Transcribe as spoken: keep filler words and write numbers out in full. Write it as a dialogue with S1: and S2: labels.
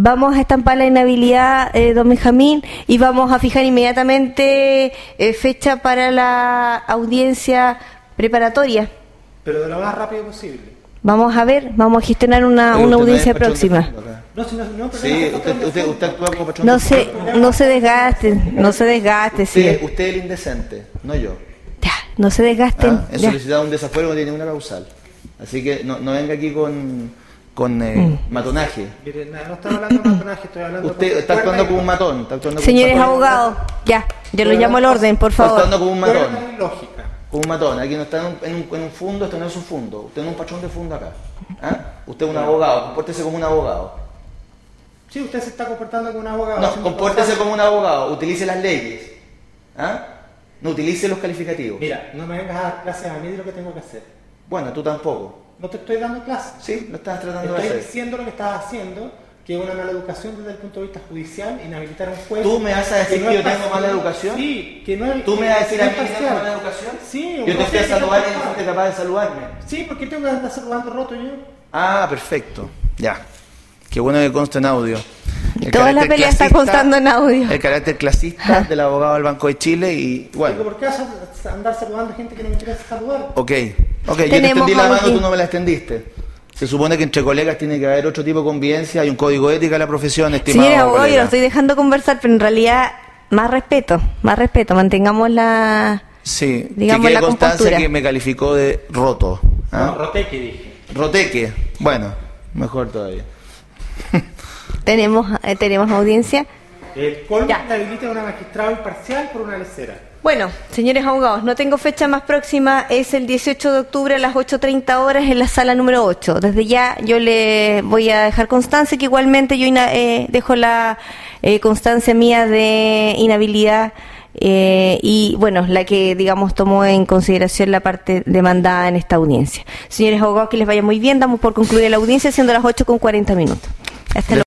S1: vamos a estampar la inhabilidad, eh, don Benjamín, y vamos a fijar inmediatamente eh, fecha para la audiencia preparatoria.
S2: Pero de lo más rápido posible.
S1: Vamos a ver, vamos a gestionar una,
S3: Oye,
S1: una
S3: usted no
S1: audiencia
S3: es patrón de
S1: próxima.
S3: fondo acá.
S2: No, si no, no, pero
S3: Sí,
S2: no,
S3: usted, usted, usted actúa como patrón
S1: No
S3: de
S1: se,
S3: fondo.
S1: no se desgasten, no se desgasten, sí.
S3: Usted, usted es el indecente, no yo.
S1: Ya, no se desgasten.
S3: ¿Ah? He
S1: ya.
S3: solicitado un desafuero que no tiene ninguna causal. Así que no, no venga aquí con, con eh,
S1: Mm.
S3: matonaje.
S2: Mire, no, no estoy hablando de matonaje, estoy hablando
S3: Usted
S2: con
S3: está actuando
S2: cuerda
S3: como un
S2: y-
S3: matón. Está actuando como
S1: Señores
S3: un matón.
S1: abogados, ya, yo lo llamo al orden, por
S3: Está
S1: favor.
S3: actuando como un matón.
S2: cuerda y lógica.
S3: Como un matón. Aquí no está en un, en, un, en un fundo, esto no es un fundo. Usted no es un patrón de fundo acá. ¿Ah? Usted es un abogado, compórtese como un abogado.
S2: Sí, usted se está comportando como un abogado.
S3: No,
S2: haciendo
S3: compórtese
S2: cosas-
S3: como un abogado, utilice las leyes. ¿Ah? No utilice los calificativos.
S2: Mira, no me vengas a dar clases a mí de lo que tengo que hacer.
S3: Bueno, tú tampoco.
S2: No te estoy dando clases.
S3: Sí, lo estás tratando de
S2: Estoy
S3: hacer.
S2: diciendo lo que estás haciendo, que es una mala educación desde el punto de vista judicial, inhabilitar a un juez.
S3: ¿Tú me vas a decir
S2: no
S3: que
S2: es
S3: yo tengo
S2: parcial.
S3: mala educación?
S2: Sí, que no es.
S3: ¿Tú me vas a decir
S2: que
S3: a
S2: no
S3: mí
S2: es
S3: que tengo
S2: parcial.
S3: mala educación?
S2: Sí,
S3: Yo te
S2: no
S3: fui a
S2: sé,
S3: saludar y
S2: que
S3: no
S2: no-
S3: fuiste capaz de saludarme.
S2: Sí, ¿por qué tengo que andar saludando roto yo?
S3: Ah, perfecto. Ya. Qué bueno que consta en audio. El
S1: Toda la
S3: carácter
S1: pelea está
S3: clasista-
S1: constando en audio.
S3: El carácter clasista del abogado del Banco de Chile y
S2: Digo,
S3: bueno.
S2: ¿por qué vas a andar saludando gente que no me interesa saludar?
S3: Ok, ok, yo te
S1: Tenemos
S3: extendí la mano,
S1: audio.
S3: tú no me la extendiste. Se supone que entre colegas tiene que haber otro tipo de convivencia, hay un código ético de la profesión, estimado
S1: Señores abogados, yo
S3: colega.
S1: lo estoy dejando conversar, pero en realidad, más respeto, más respeto, mantengamos la...
S3: Sí,
S1: digamos,
S3: que quede
S1: la
S3: constancia
S1: compostura.
S3: que me calificó de roto. ¿ah?
S2: No, roteque dije.
S3: Roteque, bueno, mejor todavía.
S1: Tenemos, eh, tenemos audiencia.
S2: El colmo
S1: Ya.
S2: inhabilita a una magistrada imparcial por una lecera.
S1: Bueno, señores abogados, no tengo fecha más próxima, es el dieciocho de octubre a las ocho treinta horas en la sala número ocho. Desde ya yo le voy a dejar constancia que igualmente yo ina- eh, dejo la eh, constancia mía de inhabilidad eh, y, bueno, la que, digamos, tomó en consideración la parte demandada en esta audiencia. Señores abogados, que les vaya muy bien, damos por concluir la audiencia siendo las ocho con cuarenta minutos. Hasta luego.